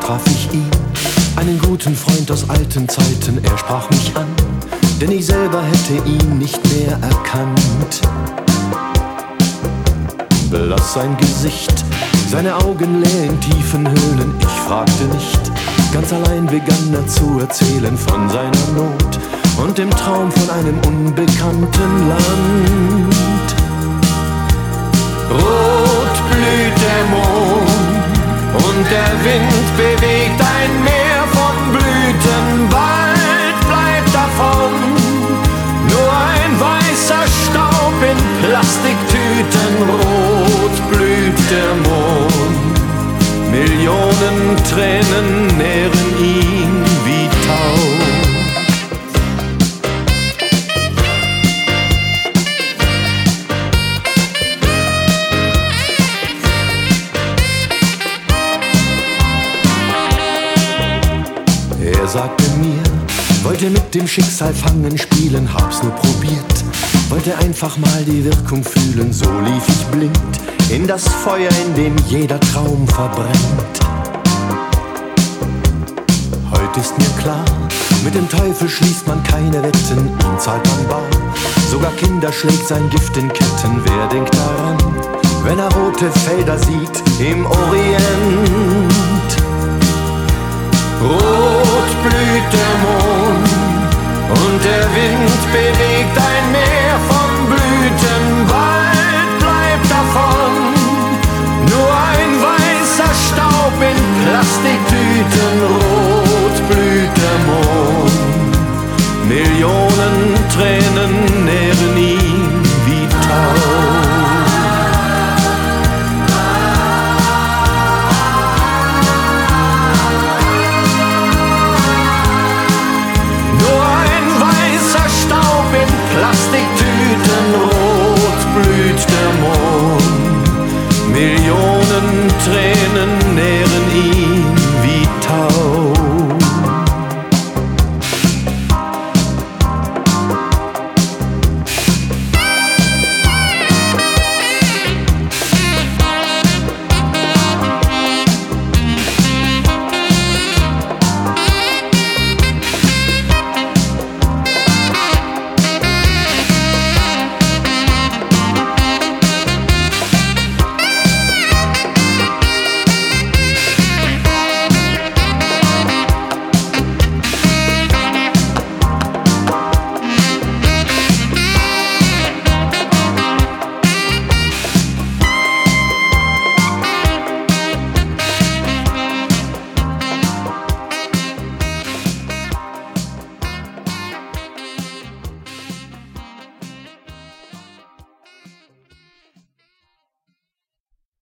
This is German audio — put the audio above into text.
traf ich ihn, einen guten Freund aus alten Zeiten. Er sprach mich an, denn ich selber hätte ihn nicht mehr erkannt. Blass sein Gesicht, seine Augen leer in tiefen Höhlen. Ich fragte nicht, ganz allein begann er zu erzählen von seiner Not und dem Traum von einem unbekannten Land. Rot blüht der Mond und der Wind bewegt ein Meer von Blüten. Bald bleibt davon nur ein weißer Staub in Plastiktüten. Rot blüht der Mond, Millionen Tränen nähren ihn wie Tau. Er sagte mir, wollte mit dem Schicksal fangen spielen, hab's nur probiert, wollte einfach mal die Wirkung fühlen. So lief ich blind in das Feuer, in dem jeder Traum verbrennt. Heute ist mir klar, mit dem Teufel schließt man keine Wetten, ihn zahlt man bar. Sogar Kinder schlägt sein Gift in Ketten. Wer denkt daran, wenn er rote Felder sieht im Orient? Rot blüht der Mond